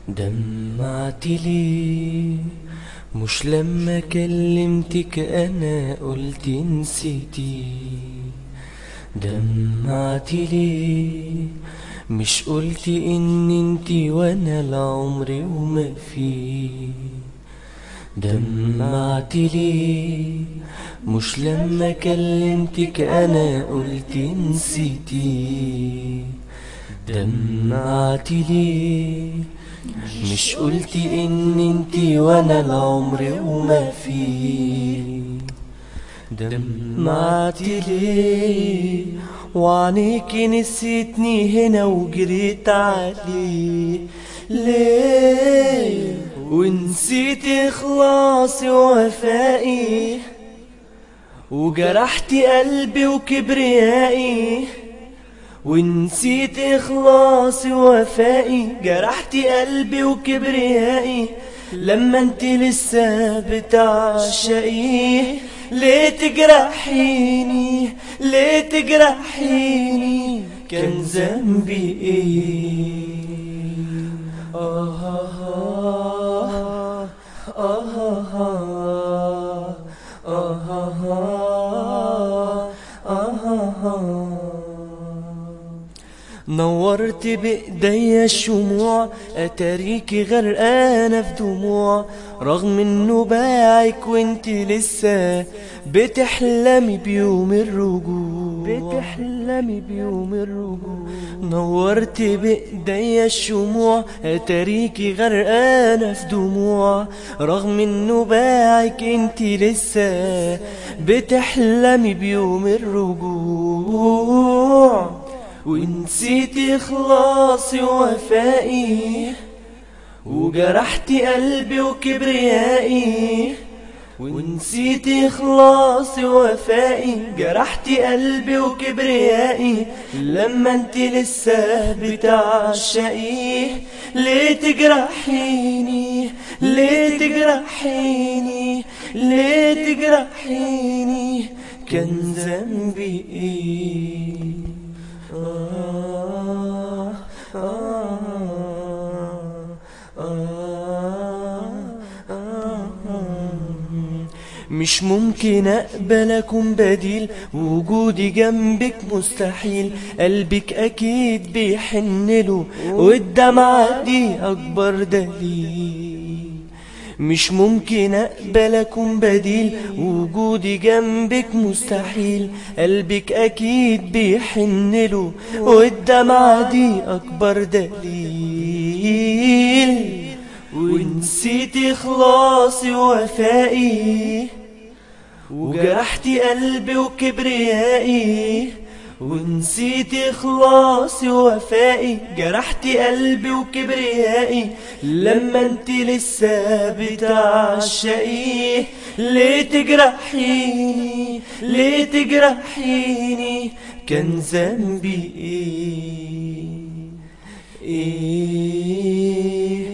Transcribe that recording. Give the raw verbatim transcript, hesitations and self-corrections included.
دمعتلي مش لما كلمتك انا قلت نسيتي. دمعتلي مش قلت ان انتي وانا العمر وما فيه. دمعتلي مش لما كلمتك انا قلت نسيتي. دمعتلي مش قلتي ان انتي وانا العمر وما فيه. دمعتلي وعنيكي نسيتني هنا وجريت عليه ليه، ونسيت اخلاصي ووفائي وجرحتي قلبي وكبريائي. ونسيت اخلاصي ووفائي جرحتي قلبي وكبريائي. لما انت لسه بتعشقيه ليه تجرحيني ليه تجرحيني؟ كان ذنبي ايه؟ آه آه آه آه آه آه. نورت بإيديا الشموع أتاريكي غرقانة في دموع، رغم انه باعك وانت لسه بتحلمي بيوم الرجوع بتحلمي بيوم الرجوع. نورت بإيديا الشموع أتاريكي غرقانة في دموع، رغم انه باعك انت لسه بتحلمي بيوم الرجوع. ونسيت اخلاصي ووفائي وجرحتي قلبي وكبريائي. ونسيت اخلاصي ووفائي جرحتي قلبي وكبريائي. لما انت لسه بتعشقيه ليه تجرحيني ليه تجرحيني ليه تجرحيني؟ كان ذنبي ايه؟ آه آه آه آه. مش ممكن اقبل اكون بديل، وجودي جنبك مستحيل. قلبك اكيد بيحنله والدمعة دي اكبر دليل. مش ممكن اقبل اكون بديل، وجودي جنبك مستحيل. قلبك اكيد بيحنله والدمعة دي اكبر دليل. ونسيت اخلاصي ووفائي وجرحتي قلبي وكبريائي. ونسيت اخلاصي ووفائي جرحتي قلبي وكبريائي. لما انت لسه بتعشقيه ليه تجرحيني ليه تجرحيني؟ كان ذنبي ايه؟ ايه